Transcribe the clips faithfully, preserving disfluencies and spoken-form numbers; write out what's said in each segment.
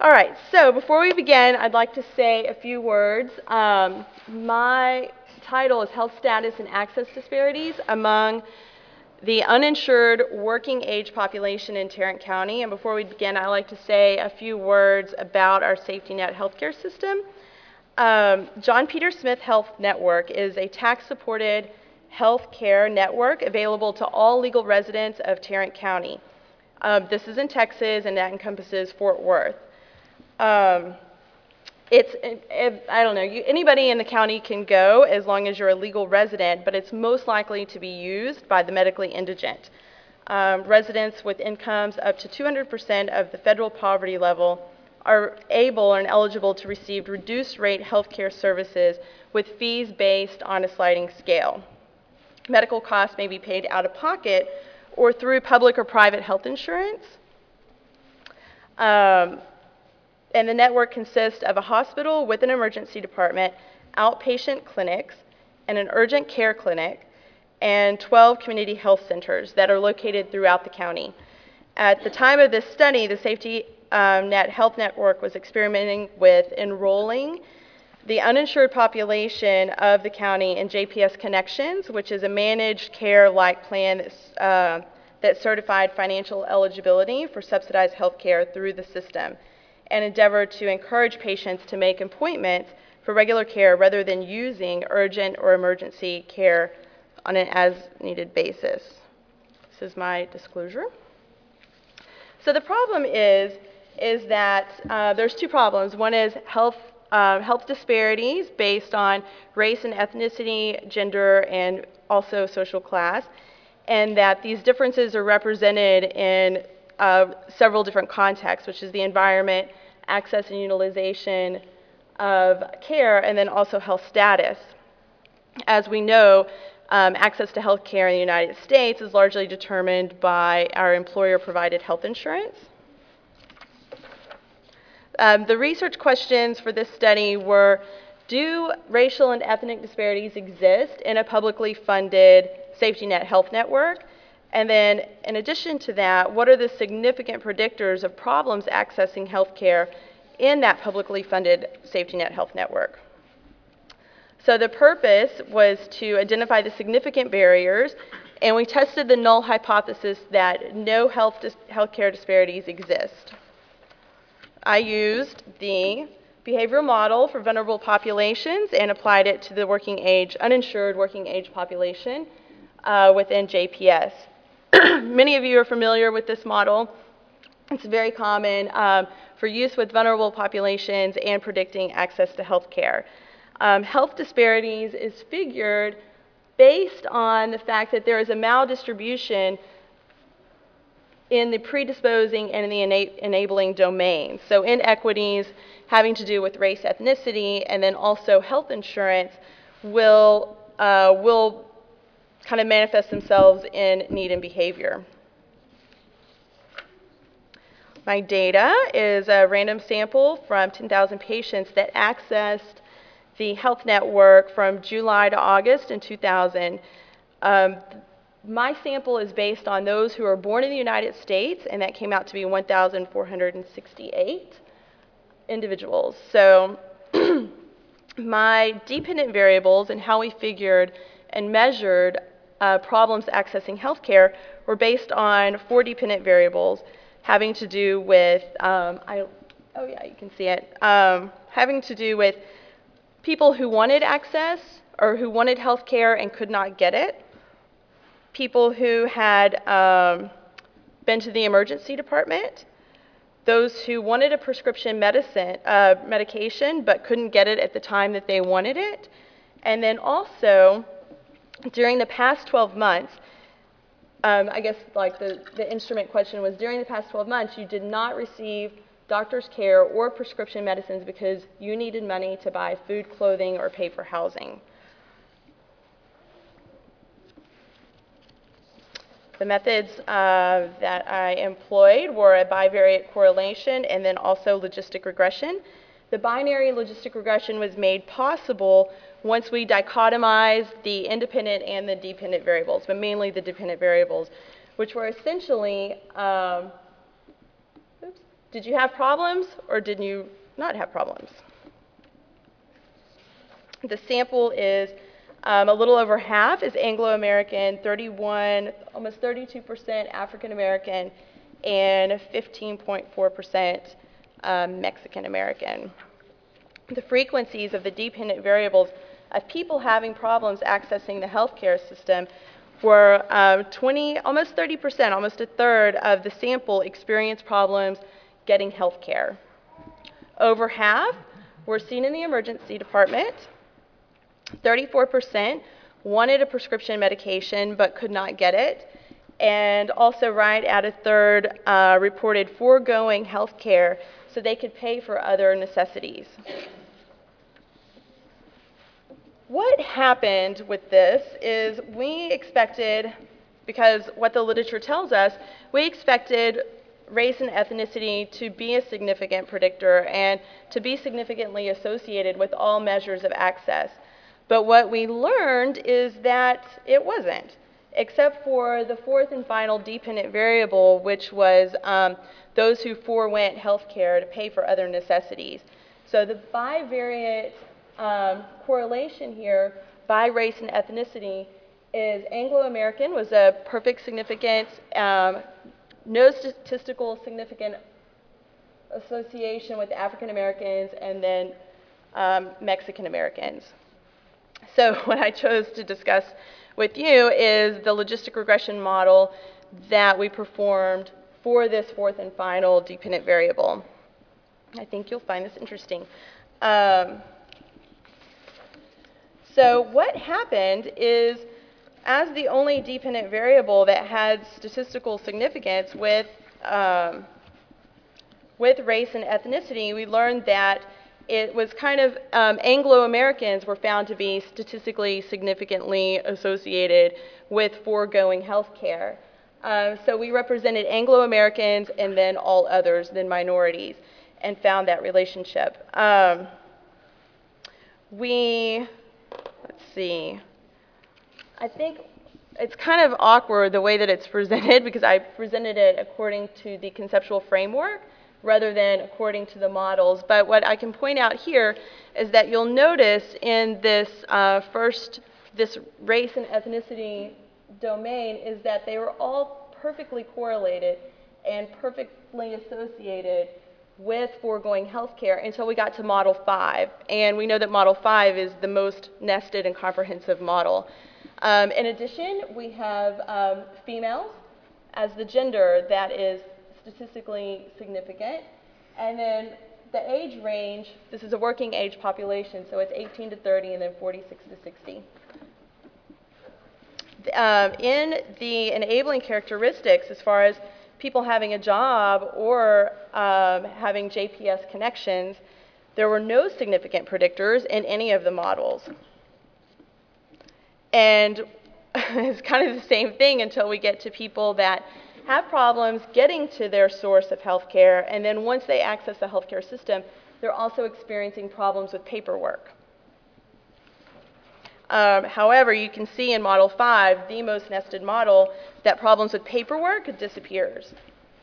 All right, so before we begin, I'd like to say a few words. Um, my title is Health Status and Access Disparities Among the Uninsured Working Age Population in Tarrant County. And before we begin, I'd like to say a few words about our safety net healthcare system. Um, John Peter Smith Health Network is a tax-supported health care network available to all legal residents of Tarrant County. Um, this is in Texas, and that encompasses Fort Worth. Um, it's, it, it, I don't know, you, anybody in the county can go as long as you're a legal resident, but it's most likely to be used by the medically indigent. Um, residents with incomes up to two hundred percent of the federal poverty level are able and eligible to receive reduced rate health care services with fees based on a sliding scale. Medical costs may be paid out of pocket or through public or private health insurance. Um, And the network consists of a hospital with an emergency department, outpatient clinics, and an urgent care clinic, and twelve community health centers that are located throughout the county. At the time of this study, the Safety um, Net Health Network was experimenting with enrolling the uninsured population of the county in J P S Connections, which is a managed care-like plan that's, uh, that certified financial eligibility for subsidized health care through the system, and endeavor to encourage patients to make appointments for regular care rather than using urgent or emergency care on an as-needed basis. This is my disclosure. So the problem is, is that uh, there's two problems. One is health, uh, health disparities based on race and ethnicity, gender, and also social class, and that these differences are represented in Uh, several different contexts, which is the environment, access and utilization of care, and then also health status. As we know, um, access to health care in the United States is largely determined by our employer-provided health insurance. Um, the research questions for this study were, do racial and ethnic disparities exist in a publicly funded safety net health network? And then, in addition to that, what are the significant predictors of problems accessing health care in that publicly funded safety net health network? So the purpose was to identify the significant barriers, and we tested the null hypothesis that no health dis- healthcare disparities exist. I used the behavioral model for vulnerable populations and applied it to the working age, uninsured working age population uh, within J P S. Many of you are familiar with this model. It's very common um, for use with vulnerable populations and predicting access to health care. Um, health disparities is figured based on the fact that there is a maldistribution in the predisposing and in the ena- enabling domains. So inequities having to do with race, ethnicity, and then also health insurance will, uh, will kind of manifest themselves in need and behavior. My data is a random sample from ten thousand patients that accessed the health network from July to August in two thousand. Um, my sample is based on those who are born in the United States, and that came out to be one thousand four hundred sixty-eight individuals. So my dependent variables and how we figured and measured Uh, problems accessing healthcare were based on four dependent variables having to do with, um, I, oh yeah, you can see it, um, having to do with people who wanted access or who wanted healthcare and could not get it, people who had um, been to the emergency department, those who wanted a prescription medicine, uh, medication but couldn't get it at the time that they wanted it, and then also during the past twelve months, um, I guess like the, the instrument question was, during the past twelve months, you did not receive doctor's care or prescription medicines because you needed money to buy food, clothing, or pay for housing. The methods uh, that I employed were a bivariate correlation and then also logistic regression. The binary logistic regression was made possible once we dichotomized the independent and the dependent variables, but mainly the dependent variables, which were essentially um, oops, Did you have problems or did you not have problems? The sample is um, a little over half is Anglo-American, thirty-one, almost thirty-two percent African-American, and fifteen point four percent um, Mexican-American. The frequencies of the dependent variables of people having problems accessing the healthcare system were um, twenty, almost thirty percent, almost a third of the sample experienced problems getting health care. Over half were seen in the emergency department. thirty-four percent wanted a prescription medication but could not get it. And also right at a third uh, reported foregoing health care so they could pay for other necessities. What happened with this is we expected, because what the literature tells us, we expected race and ethnicity to be a significant predictor and to be significantly associated with all measures of access. But what we learned is that it wasn't, except for the fourth and final dependent variable, which was um, those who forewent health care to pay for other necessities. So the bivariate um, correlation here by race and ethnicity is Anglo-American was a perfect significance, um, no statistical significant association with African Americans, and then um, Mexican Americans. So what I chose to discuss with you is the logistic regression model that we performed for this fourth and final dependent variable. I think you'll find this interesting. Um, so what happened is, as the only dependent variable that had statistical significance with, um, with race and ethnicity, we learned that it was kind of, um, Anglo-Americans were found to be statistically significantly associated with foregoing health care. Um, so we represented Anglo-Americans and then all others, then minorities, and found that relationship. Um, we, let's see, I think it's kind of awkward the way that it's presented because I presented it according to the conceptual framework rather than according to the models. But what I can point out here is that you'll notice in this uh, first, this race and ethnicity domain is that they were all perfectly correlated and perfectly associated with foregoing healthcare until we got to model five. And we know that model five is the most nested and comprehensive model. Um, in addition, we have um, females as the gender that is statistically significant. And then the age range, this is a working age population, so it's eighteen to thirty and then forty-six to sixty. Um, in the enabling characteristics, as far as people having a job or um, having J P S connections, there were no significant predictors in any of the models. And it's kind of the same thing until we get to people that have problems getting to their source of health care, and then once they access the healthcare system, they're also experiencing problems with paperwork. Um, however, you can see in Model five, the most nested model, that problems with paperwork disappears.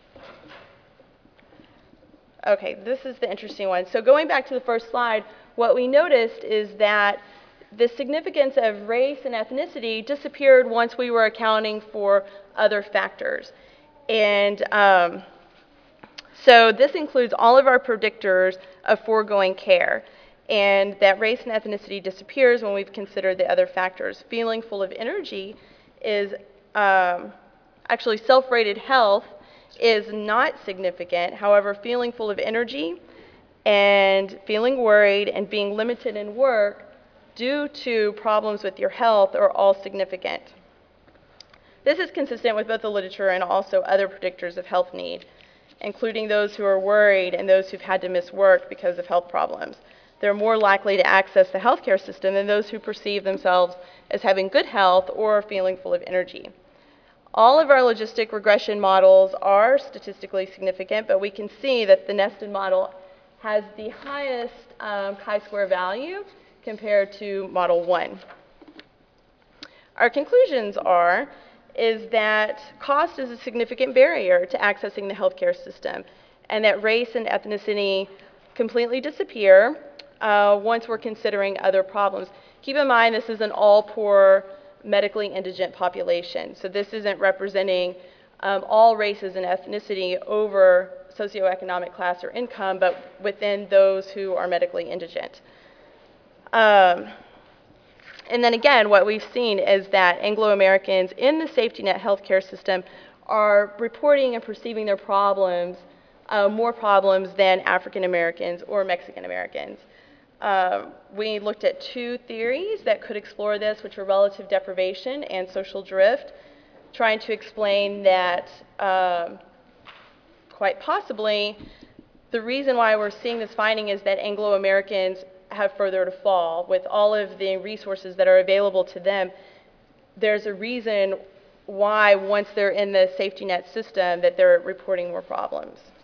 Okay, this is the interesting one. So going back to the first slide, what we noticed is that the significance of race and ethnicity disappeared once we were accounting for other factors. And um, so this includes all of our predictors of foregoing care. And that race and ethnicity disappears when we've considered the other factors. Feeling full of energy is um, actually self-rated health is not significant. However, feeling full of energy and feeling worried and being limited in work due to problems with your health are all significant. This is consistent with both the literature and also other predictors of health need, including those who are worried and those who've had to miss work because of health problems. They're more likely to access the healthcare system than those who perceive themselves as having good health or feeling full of energy. All of our logistic regression models are statistically significant, but we can see that the nested model has the highest um, chi-square value compared to model one. Our conclusions are is that cost is a significant barrier to accessing the healthcare system. and that race and ethnicity completely disappear uh, once we're considering other problems. Keep in mind, this is an all poor, medically indigent population, so this isn't representing um, all races and ethnicity over socioeconomic class or income, but within those who are medically indigent. Um, and then again, what we've seen is that Anglo-Americans in the safety net healthcare system are reporting and perceiving their problems, uh, more problems than African Americans or Mexican Americans. Uh, we looked at two theories that could explore this, which were relative deprivation and social drift, trying to explain that um, quite possibly the reason why we're seeing this finding is that Anglo-Americans have further to fall. With all of the resources that are available to them, there's a reason why once they're in the safety net system that they're reporting more problems.